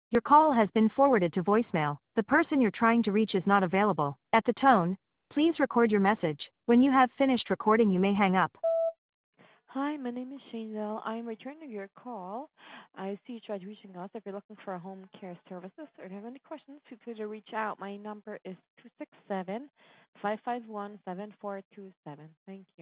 Your call has been forwarded to voicemail. The person you're trying to reach is not available. At the tone, please record your message. When you have finished recording, you may hang up. Hi, my name is Shangel. I'm returning your call. I see you tried reaching us. If you're looking for home care services or have any questions, feel free to reach out. My number is 267-551-7427. Thank you.